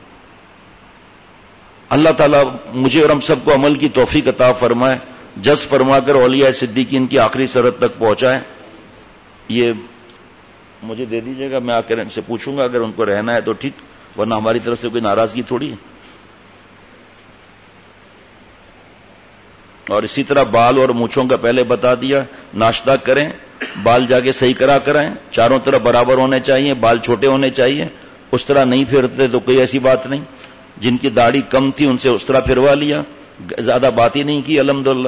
اللہ تعالیٰ مجھے اور ہم سب کو عمل کی توفیق عطا فرمائے، جذب فرما کر اولیاء صدیقین کی آخری سرحد تک پہنچائے. یہ مجھے دے دیجیے گا، میں آ کر ان سے پوچھوں گا، اگر ان کو رہنا ہے تو ٹھیک، ورنہ ہماری طرف سے کوئی ناراضگی تھوڑی ہے. اور اسی طرح بال اور مونچھوں کا پہلے بتا دیا، ناشتہ کریں، بال جا کے صحیح کرا کرائیں، چاروں طرف برابر ہونے چاہیے، بال چھوٹے ہونے چاہیے. اس طرح نہیں پھرتے تو کوئی ایسی بات نہیں. جن کی داڑھی کم تھی ان سے اس طرح پھروا لیا، زیادہ بات ہی نہیں کی. الحمدللہ.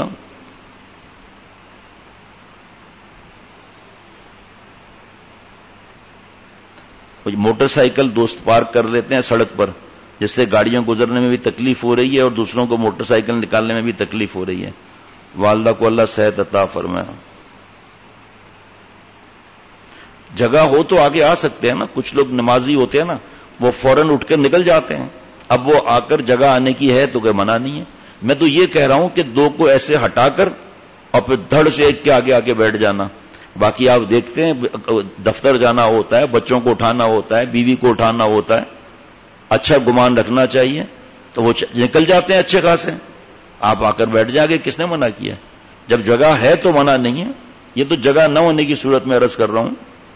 موٹر سائیکل دوست پارک کر لیتے ہیں سڑک پر، جس سے گاڑیاں گزرنے میں بھی تکلیف ہو رہی ہے اور دوسروں کو موٹر سائیکل نکالنے میں بھی تکلیف ہو رہی ہے. والدہ کو اللہ صحت عطا فرمائے. جگہ ہو تو آگے آ سکتے ہیں نا. کچھ لوگ نمازی ہوتے ہیں نا، وہ فوراً اٹھ کر نکل جاتے ہیں. اب وہ آ کر جگہ آنے کی ہے تو کوئی منع نہیں ہے. میں تو یہ کہہ رہا ہوں کہ دو کو ایسے ہٹا کر اور پھر دھڑ سے ایک کے آگے آ کے بیٹھ جانا. باقی آپ دیکھتے ہیں دفتر جانا ہوتا ہے, بچوں کو اٹھانا ہوتا ہے, بیوی کو اٹھانا ہوتا ہے, اچھا گمان رکھنا چاہیے, تو وہ نکل جاتے ہیں اچھے خاصے. آپ آ کر بیٹھ جائیں گے, کس نے منع کیا؟ جب جگہ ہے تو منع نہیں ہے. یہ تو جگہ نہ ہونے کی صورت میں عرض کر رہا ہوں.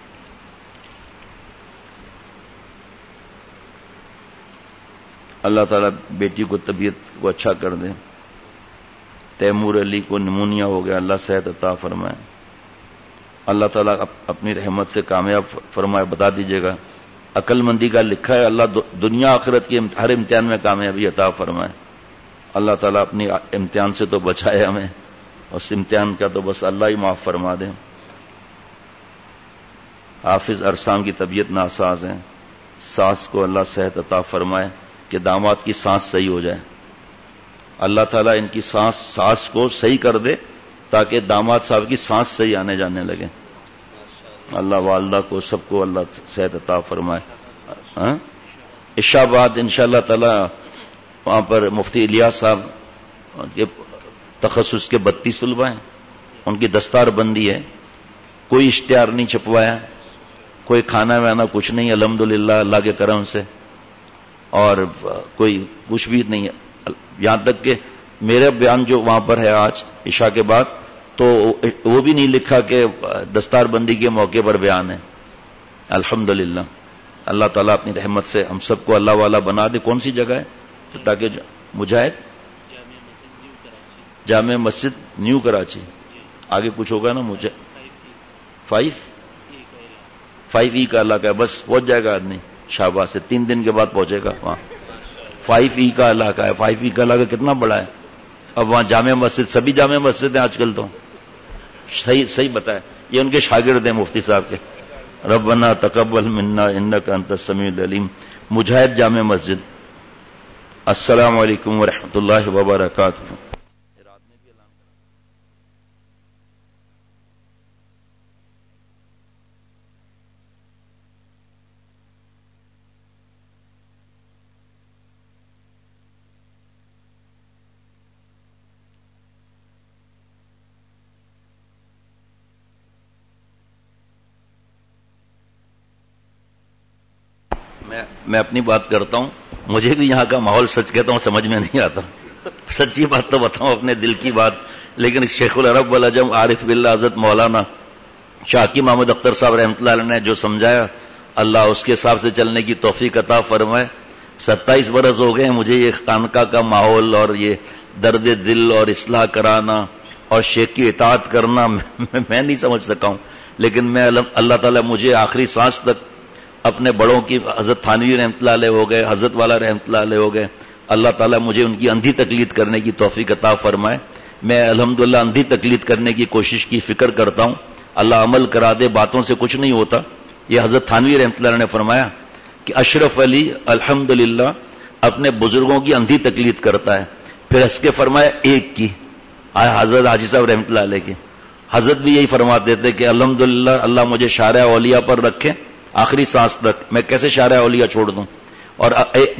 اللہ تعالیٰ بیٹی کو طبیعت کو اچھا کر دے. تیمور علی کو نمونیا ہو گیا, اللہ صحت عطا فرمائے. اللہ تعالیٰ اپنی رحمت سے کامیاب فرمائے. بتا دیجیے گا, عقل مندی کا لکھا ہے, اللہ دنیا آخرت کے ہر امتحان میں کامیابی عطا فرمائے. اللہ تعالیٰ اپنی امتحان سے تو بچائے ہمیں, اس امتحان کا تو بس اللہ ہی معاف فرما دے. حافظ ارسام کی طبیعت ناساز ہے, ساس کو اللہ صحت عطا فرمائے کہ داماد کی سانس صحیح ہو جائے. اللہ تعالیٰ ان کی سانس کو صحیح کر دے تاکہ داماد صاحب کی سانس صحیح آنے جانے لگے. اللہ والدہ کو سب کو اللہ صحت عطا فرمائے. عشاء بعد انشاءاللہ تعالیٰ وہاں پر مفتی الیاس صاحب کے تخصص کے 32 طلبہ ہیں, ان کی دستار بندی ہے. کوئی اشتہار نہیں چھپوایا, کوئی کھانا وانا کچھ نہیں, الحمدللہ اللہ کے کرم سے, اور کوئی کچھ بھی نہیں. یہاں تک کہ میرا بیان جو وہاں پر ہے آج عشاء کے بعد, تو وہ بھی نہیں لکھا کہ دستار بندی کے موقع پر بیان ہے. الحمدللہ اللہ تعالیٰ اپنی رحمت سے ہم سب کو اللہ والا بنا دے. کون سی جگہ ہے؟ تاکہ مجاہد جامع مسجد نیو کراچی, آگے کچھ ہوگا نا, مجھے 5E کا علاقہ ہے, بس پہنچ جائے گا آدمی شہباز سے, 3 دن کے بعد پہنچے گا وہاں. 5E کا علاقہ ہے. 5E کا علاقہ کتنا بڑا ہے. اب وہاں جامع مسجد, سبھی جامع مسجد ہیں آج کل تو. صحیح بتایا, یہ ان کے شاگرد ہیں مفتی صاحب کے. ربنا تقبل منا انک انت السمیع العلیم, مجاہد جامع مسجد. السلام علیکم ورحمۃ اللہ وبرکاتہ. میں اپنی بات کرتا ہوں, مجھے بھی یہاں کا ماحول سچ کہتا ہوں سمجھ میں نہیں آتا. سچی بات تو بتاؤں, اپنے دل کی بات. لیکن شیخ العرب والعجم عارف باللہ حضرت مولانا شاکی محمد اختر صاحب رحمۃ اللہ علیہ نے جو سمجھایا, اللہ اس کے حساب سے چلنے کی توفیق عطا فرمائے. 27 برس ہو گئے مجھے یہ خانقاہ کا ماحول اور یہ درد دل اور اصلاح کرانا اور شیخ کی اطاعت کرنا میں نہیں سمجھ سکا ہوں. لیکن میں اللہ تعالیٰ مجھے آخری سانس تک اپنے بڑوں کی, حضرت تھانوی رحمۃ اللہ علیہ ہو گئے, حضرت والا رحمۃ اللہ علیہ ہو گئے, اللہ تعالیٰ مجھے ان کی اندھی تقلید کرنے کی توفیق عطا فرمائے. میں الحمدللہ اندھی تقلید کرنے کی کوشش کی فکر کرتا ہوں. اللہ عمل کرا دے, باتوں سے کچھ نہیں ہوتا. یہ حضرت تھانوی رحمۃ اللہ علیہ نے فرمایا کہ اشرف علی الحمدللہ اپنے بزرگوں کی اندھی تقلید کرتا ہے. پھر اس کے فرمایا ایک کی, حضرت حاجی صاحب رحمۃ اللہ علیہ کی. حضرت بھی یہی فرماتے تھے کہ الحمدللہ اللہ مجھے شارع اولیاء پر رکھے آخری سانس تک. میں کیسے شارع اولیاء چھوڑ دوں, اور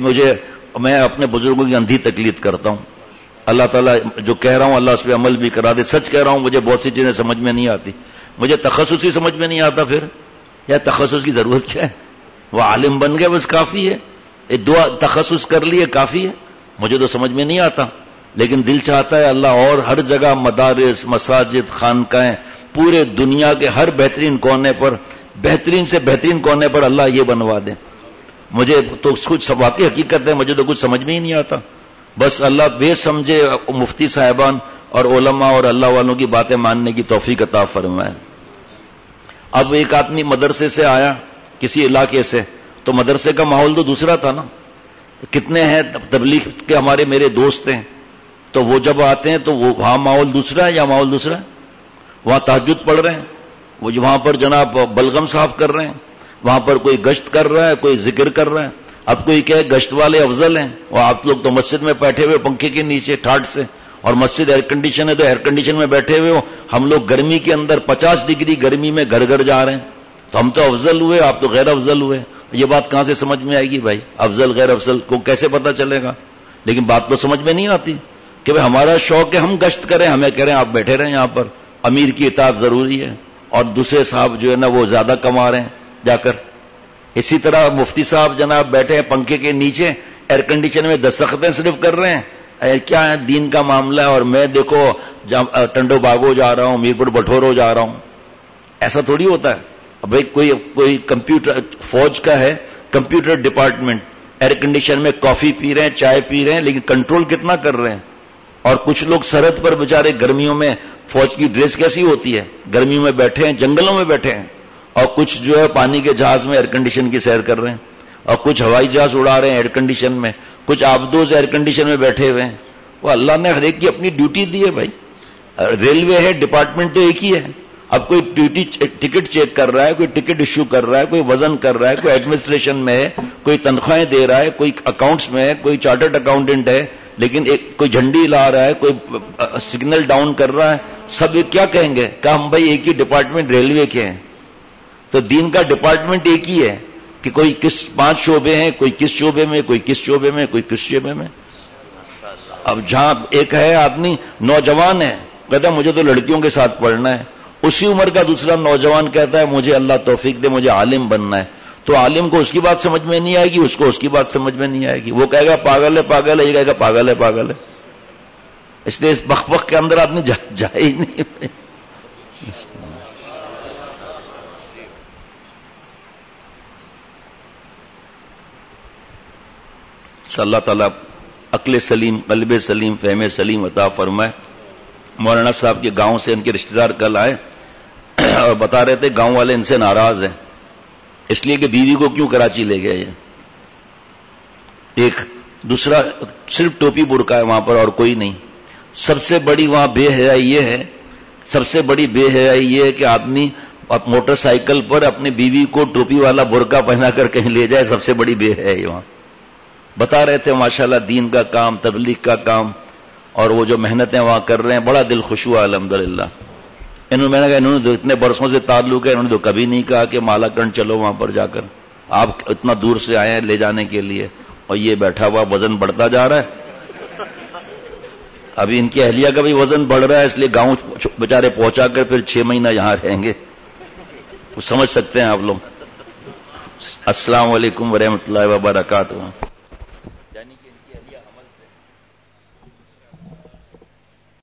میں اپنے بزرگوں کی اندھی تقلید کرتا ہوں. اللہ تعالیٰ جو کہہ رہا ہوں اللہ اس پہ عمل بھی کرا دے. سچ کہہ رہا ہوں, مجھے بہت سی چیزیں سمجھ میں نہیں آتی. مجھے تخصص ہی سمجھ میں نہیں آتا. پھر یا تخصص کی ضرورت کیا ہے؟ وہ عالم بن گئے بس کافی ہے. دعا تخصص کر لیے کافی ہے. مجھے تو سمجھ میں نہیں آتا, لیکن دل چاہتا ہے اللہ اور ہر جگہ مدارس, مساجد, خانقاہیں, پورے دنیا کے ہر بہترین کونے پر, بہترین سے بہترین کونے پر اللہ یہ بنوا دے. مجھے تو کچھ واقعی حقیقت ہے, مجھے تو کچھ سمجھ میں ہی نہیں آتا. بس اللہ بے سمجھے مفتی صاحبان اور علماء اور اللہ والوں کی باتیں ماننے کی توفیق عطا فرمائے. اب ایک آدمی مدرسے سے آیا کسی علاقے سے, تو مدرسے کا ماحول تو دوسرا تھا نا. کتنے ہیں تبلیغ کے ہمارے میرے دوست ہیں, تو وہ جب آتے ہیں تو وہ وہاں ماحول دوسرا ہے یا ماحول دوسرا ہے. وہاں تہجد پڑھ رہے ہیں, وہ وہاں پر جناب بلغم صاف کر رہے ہیں, وہاں پر کوئی گشت کر رہا ہے, کوئی ذکر کر رہا ہے. اب کوئی کہے گشت والے افضل ہیں, اور آپ لوگ تو مسجد میں بیٹھے ہوئے پنکھے کے نیچے ٹھاٹ سے, اور مسجد ایئر کنڈیشن ہے تو ایئر کنڈیشن میں بیٹھے ہوئے ہو. ہم لوگ گرمی کے اندر 50 ڈگری گرمی میں گھر گھر جا رہے ہیں. تو ہم تو افضل ہوئے, آپ تو غیر افضل ہوئے. یہ بات کہاں سے سمجھ میں آئے گی بھائی؟ افضل غیر افضل کو کیسے پتا چلے گا؟ لیکن بات تو سمجھ میں نہیں آتی کہ بھائی ہمارا شوق ہے ہم گشت کریں, ہمیں کہہ رہے ہیں آپ بیٹھے رہیں یہاں پر, امیر کی اطاعت ضروری ہے, اور دوسرے صاحب جو ہے نا وہ زیادہ کما رہے ہیں جا کر. اسی طرح مفتی صاحب جناب بیٹھے ہیں پنکھے کے نیچے, ایئر کنڈیشن میں دستخطیں صرف کر رہے ہیں. کیا ہے دین کا معاملہ ہے, اور میں دیکھو ٹنڈو باغو جا رہا ہوں, میرپور بٹھورو جا رہا ہوں. ایسا تھوڑی ہوتا ہے. بھائی کوئی کمپیوٹر فوج کا ہے, کمپیوٹر ڈپارٹمنٹ, ایئر کنڈیشن میں کافی پی رہے ہیں, چائے پی رہے ہیں, لیکن کنٹرول کتنا کر رہے ہیں. اور کچھ لوگ سرحد پر بیچارے گرمیوں میں, فوج کی ڈریس کیسی ہوتی ہے, گرمیوں میں بیٹھے ہیں, جنگلوں میں بیٹھے ہیں, اور کچھ جو ہے پانی کے جہاز میں ایئر کنڈیشن کی سیر کر رہے ہیں, اور کچھ ہوائی جہاز اڑا رہے ہیں ایئر کنڈیشن میں, کچھ آبدوز ایئر کنڈیشن میں بیٹھے ہوئے ہیں. وہ اللہ نے ہر ایک کی اپنی ڈیوٹی دی ہے بھائی. ریلوے ہے, ڈپارٹمنٹ تو ایک ہی ہے. اب کوئی ڈیوٹی ٹکٹ چیک کر رہا ہے, کوئی ٹکٹ ایشو کر رہا ہے, کوئی وزن کر رہا ہے, کوئی ایڈمنسٹریشن میں ہے, کوئی تنخواہیں دے رہا ہے, کوئی اکاؤنٹس میں ہے, کوئی چارٹرڈ اکاؤنٹنٹ ہے, لیکن کوئی جھنڈی لا رہا ہے, کوئی سگنل ڈاؤن کر رہا ہے. سب کیا کہیں گے کہ ہم بھائی ایک ہی ڈپارٹمنٹ ریلوے کے ہیں. تو دین کا ڈپارٹمنٹ ایک ہی ہے کہ کوئی کس 5 شعبے ہیں, کوئی کس شعبے میں, کوئی کس شعبے میں, کوئی کس شعبے میں. اب جہاں ایک ہے آدمی نوجوان ہے, کہتا ہے مجھے تو لڑکیوں کے ساتھ پڑھنا ہے, اسی عمر کا دوسرا نوجوان کہتا ہے مجھے اللہ توفیق دے, مجھے عالم بننا ہے. تو عالم کو اس کی بات سمجھ میں نہیں آئے گی, اس کو اس کی بات سمجھ میں نہیں آئے گی. وہ کہے گا پاگل ہے پاگل ہے, یہ کہے گا پاگل ہے پاگل ہے. اس لیے اس بخ بخ کے اندر آدمی جائے ہی نہیں. صلی اللہ تعالیٰ عقل سلیم, قلب سلیم, فہم سلیم عطا فرمائے. مولانا صاحب کے گاؤں سے ان کے رشتہ دار کل آئے اور بتا رہے تھے گاؤں والے ان سے ناراض ہیں اس لیے کہ بیوی کو کیوں کراچی لے گئے. ایک دوسرا صرف ٹوپی برقع ہے وہاں پر اور کوئی نہیں. سب سے بڑی وہاں بے حیائی یہ ہے, سب سے بڑی بے حیائی یہ ہے کہ آدمی موٹر سائیکل پر اپنی بیوی کو ٹوپی والا برقع پہنا کر کہیں لے جائے. سب سے بڑی بے حیائی وہاں. بتا رہے تھے ماشاءاللہ دین کا کام, تبلیغ کا کام, اور وہ جو محنتیں وہاں کر رہے ہیں, بڑا دل خوش ہوا الحمدللہ. میں نے کہا انہوں نے اتنے برسوں سے تعلق ہے, انہوں نے تو کبھی نہیں کہا کہ مالا کنڈ چلو وہاں پر جا کر, آپ اتنا دور سے آئے ہیں لے جانے کے لیے, اور یہ بیٹھا ہوا وزن بڑھتا جا رہا ہے. ابھی ان کی اہلیہ کا بھی وزن بڑھ رہا ہے, اس لیے گاؤں بیچارے پہنچا کر پھر 6 مہینہ یہاں رہیں گے. وہ سمجھ سکتے ہیں آپ لوگ. السلام علیکم ورحمۃ اللہ وبرکاتہ.